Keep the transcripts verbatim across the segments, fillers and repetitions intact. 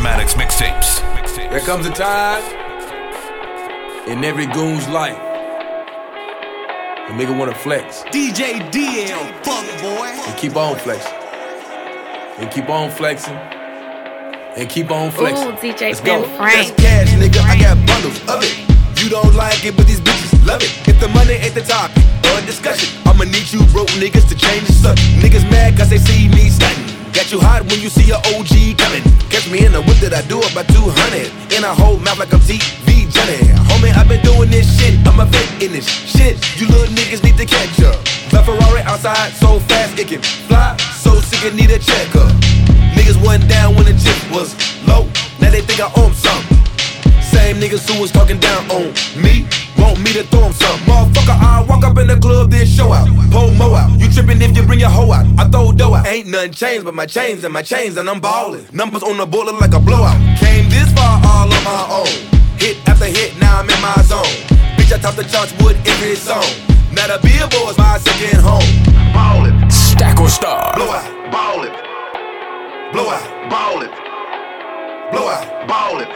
Maddox mixtapes. There comes a time in every goon's life a nigga wanna flex. D J D L, fuck boy. And keep on flexing. And keep on flexing. And keep on flexing. Ooh, D J Let's go. Frank. That's cash, nigga. I got bundles of it. You don't like it, but these bitches love it. If the money ain't the topic or discussion, I'ma need you broke niggas to change the subject. Niggas mad cause they see me stunting. Got you hot when you see your O G coming. Catch me in the whip that I do about two hundred. In a whole mouth like I'm T V Johnny. Homie, I've been doing this shit. I'm a vet in this shit. You little niggas need to catch up. The Ferrari outside so fast it can fly. So sick it need a checker. Niggas wasn't down when the chip was low. Now they think I own something. Same niggas who was talking down on me want me to throw 'em some. Motherfucker, I walk up in the club, then show out. Pull mo out. You trippin' if you bring your hoe out. I throw dough out. Ain't nothing changed but my chains and my chains, and I'm ballin'. Numbers on the bullet like a blowout. Came this far all on my own. Hit after hit, now I'm in my zone. Bitch, I top the charts with every song. Now the billboard's my second home. Ballin'. Stack or Star. Blow out. Ballin'. Blow out. Ballin'. Blow out. Ballin'.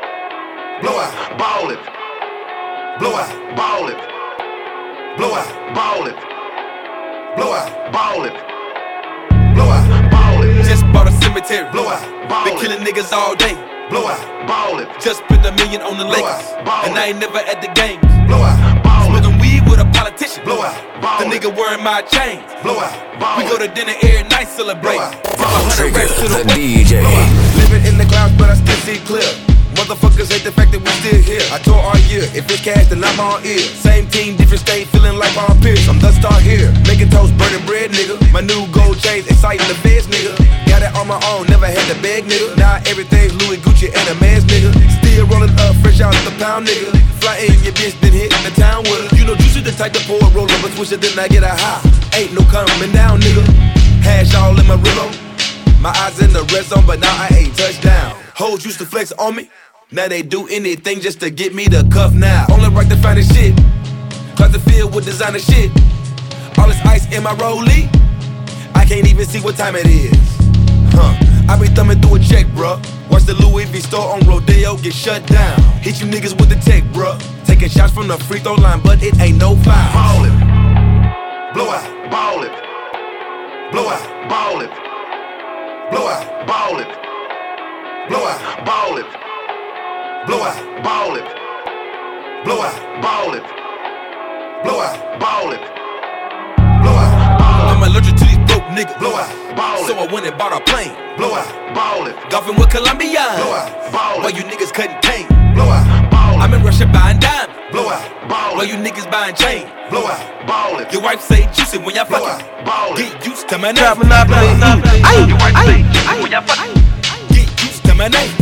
Blow out, ball it. Blow out, ball it. Blow out, ball it. Blow out, ball it. Blow out, ball it. Just bought a cemetery. Blow out, ball it. Been killing niggas all day. Blow out, ball it. Just spent a million on the Lakers, and I ain't never at the games. Blow out, ball it. Smoking weed with a politician. Blow out, ball it. The nigga wearing my chains. Blow out, ball it. We go to dinner every night, celebrate. Trigger the D J. Living in the clouds, but I still see clear. Motherfuckers hate the fact that we still here. I tour all year, if it's cash then I'm all ear. Same team, different state, feeling like Paul Pierce. I'm the star here, making toast, burning bread, nigga. My new gold chains, exciting the feds, nigga. Got it on my own, never had to beg, nigga. Now everything's Louis Gucci and a man's, nigga. Still rolling up, fresh out the pound, nigga. Fly in your bitch, then hit the town with her. You know Juicy the type to pour a roll up a twisted, then I get a high. Ain't no coming down, nigga. Hash all in my Rillo. My eyes in the red zone, but now I ain't touchdown. Hoes used to flex on me. Now they do anything just to get me the cuff now. Only right to find the shit. Cause the field with designer shit. All this ice in my rollie. I can't even see what time it is. Huh. I be thumbing through a check, bruh. Watch the Louis V store on Rodeo get shut down. Hit you niggas with the tech, bruh. Taking shots from the free throw line, but it ain't no foul. Ball it. Blow out. Ball it. Blow out. Ball it. Blow out. Ball it. Blow out. Ball it. Blow out, ball it. Blow out, ball it. Blow out, ball it. Blow out, ball it. I'm allergic to these broke niggas. Blow out, ball it. So I went and bought a plane. Blow out, ball it. Golfing with Colombia. Blow out, ball it. While you niggas cutting cane. Blow out, ball it. I'm in Russia buying diamonds. Blow out, ball it. While you niggas buying chain. Blow out, ball it. Your wife say juicy when y'all fucking. Ball it. Get used to my name. Trap Monopoly. Your wife say juicy when y'all fucking. Get used to my name.